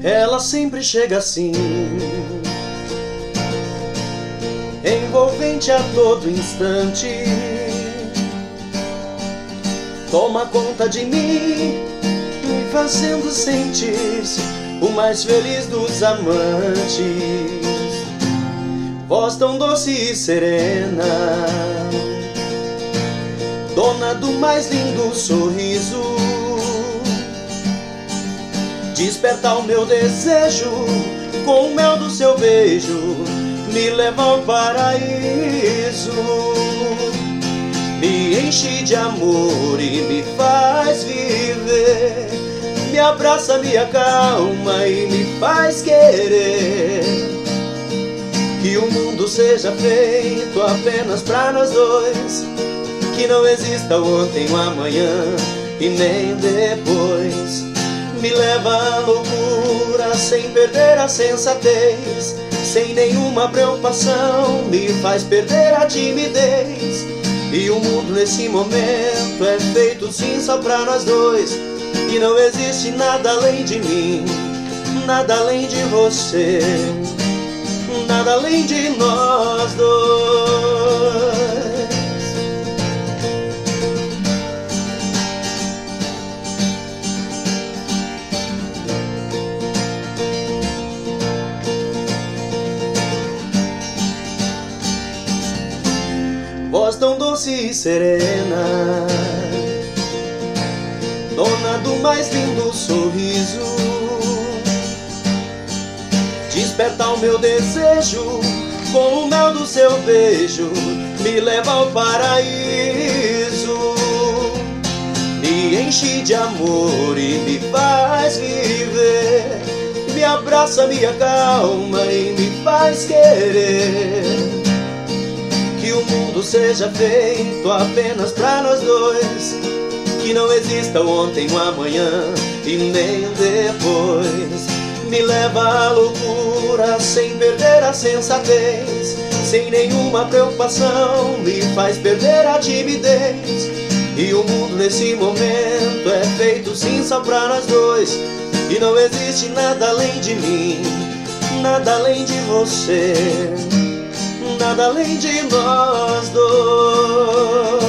Ela sempre chega assim, envolvente a todo instante. Toma conta de mim, me fazendo sentir-se o mais feliz dos amantes. Voz tão doce e serena, dona do mais lindo sorriso, desperta o meu desejo com o mel do seu beijo, me leva ao paraíso. Me enche de amor e me faz viver, me abraça, me acalma e me faz querer que o mundo seja feito apenas pra nós dois, que não exista o ontem, o amanhã e nem depois. Me leva à loucura sem perder a sensatez, sem nenhuma preocupação me faz perder a timidez. E o mundo nesse momento é feito sim só pra nós dois, e não existe nada além de mim, nada além de você, nada além de nós dois. Voz tão doce e serena, dona do mais lindo sorriso, desperta o meu desejo com o mel do seu beijo, me leva ao paraíso. Me enche de amor e me faz viver, me abraça, me acalma e me faz querer que o mundo seja feito apenas pra nós dois, que não exista o ontem, o amanhã e nem depois. Me leva à loucura sem perder a sensatez, sem nenhuma preocupação me faz perder a timidez. E o mundo nesse momento é feito sim só pra nós dois, e não existe nada além de mim, nada além de você, nada além de nós dois.